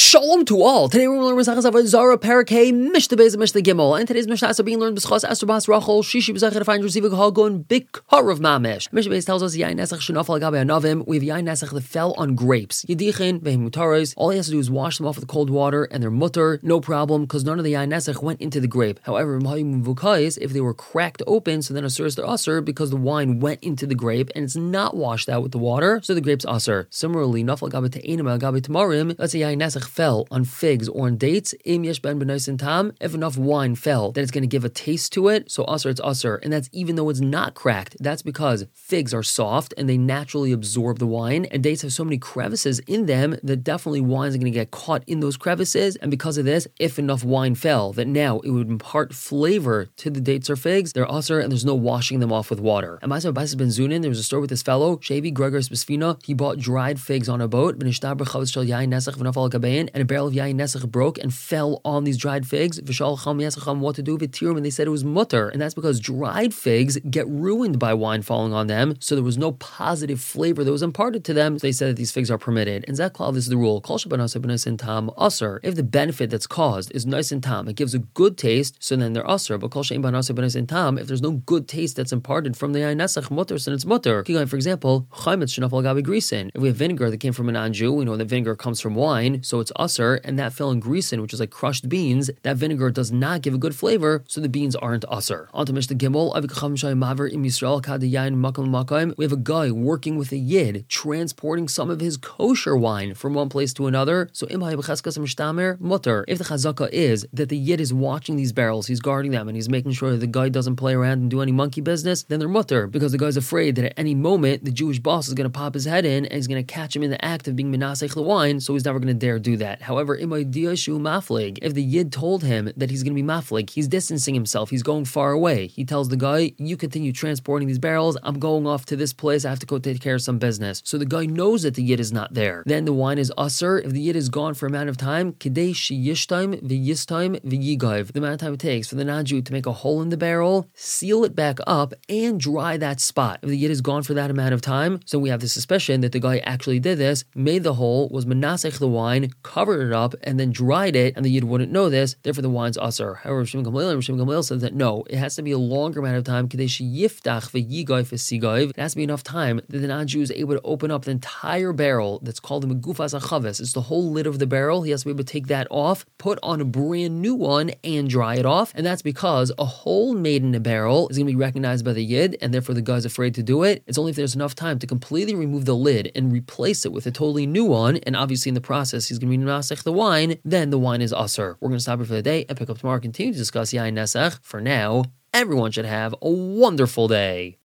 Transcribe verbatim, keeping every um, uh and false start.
Shalom to all. Today we're going to learn Masechus Avodah Zarah Parakeh Mishnah Beis and Mishnah Gimel. And today's Mishnah is being learned B'schos Esther Bas Rachel Shishi B'zachar Find Receiving Hagun Bikar of Mamish. Mishnah Beis tells us Yain Nesach Shenafal Agabe Anavim. We have Yain Nesach that fell on grapes. Yedichin Vehem Mutaros. All he has to do is wash them off with cold water, and they're mutter, no problem, because none of the Yain Nesach went into the grape. However, if they were cracked open, so then Asur is their Asur because the wine went into the grape and it's not washed out with the water, so the grape's Asur. Similarly, Nafal Agabe Te'enim Agabe Tamarim. Let's say Yain Nesach fell on figs or on dates. Im yesh ben b'nais tam. If enough wine fell, then it's going to give a taste to it. So asur, it's asur, and that's even though it's not cracked. That's because figs are soft and they naturally absorb the wine, and dates have so many crevices in them that definitely wines are going to get caught in those crevices. And because of this, if enough wine fell, that now it would impart flavor to the dates or figs, they're asur, and there's no washing them off with water. And Ma'aseh Bais ben Zunin, there was a story with this fellow, Shevi Gregor's Besfina. He bought dried figs on a boat, and a barrel of yain nesach broke and fell on these dried figs. What to do with tirum? And they said it was mutter, and that's because dried figs get ruined by wine falling on them, so there was no positive flavor that was imparted to them. So they said that these figs are permitted. And Zaklav, this is the rule. If the benefit that's caused is nice and tam, it gives a good taste, so then they're asur. But if there's no good taste that's imparted from the yain nesach mutter, then it's mutter. For example, if we have vinegar that came from an anju, we know that vinegar comes from wine, so it's asur, and that fell in grisen, which is like crushed beans. That vinegar does not give a good flavor, so the beans aren't asur. On to Mishnah Gimel. We have a guy working with a yid, transporting some of his kosher wine from one place to another. So if the chazaka is that the yid is watching these barrels, he's guarding them, and he's making sure that the guy doesn't play around and do any monkey business, then they're mutter, because the guy's afraid that at any moment the Jewish boss is going to pop his head in and he's going to catch him in the act of being menasech the wine, so he's never going to dare do that. However, if the yid told him that he's going to be maflig, he's distancing himself, he's going far away. He tells the guy, you continue transporting these barrels, I'm going off to this place, I have to go take care of some business. So the guy knows that the yid is not there. Then the wine is asur. If the yid is gone for a amount of time, kedei sheyishtaim v'yistaim v'yigav, the amount of time it takes for the non-Jew to make a hole in the barrel, seal it back up, and dry that spot. If the yid is gone for that amount of time, so we have the suspicion that the guy actually did this, made the hole, was menasech the wine, covered it up, and then dried it, and the yid wouldn't know this, therefore the wine's asur. However, Rishim Gamliel says that no, it has to be a longer amount of time. It has to be enough time that the non-Jew is able to open up the entire barrel that's called the megufas achavis. It's the whole lid of the barrel. He has to be able to take that off, put on a brand new one, and dry it off. And that's because a hole made in a barrel is going to be recognized by the yid, and therefore the guy's afraid to do it. It's only if there's enough time to completely remove the lid and replace it with a totally new one, and obviously in the process he's going to be nasech the wine, then the wine is asur. We're going to stop here for the day and pick up tomorrow and continue to discuss yain nesach. For now, everyone should have a wonderful day.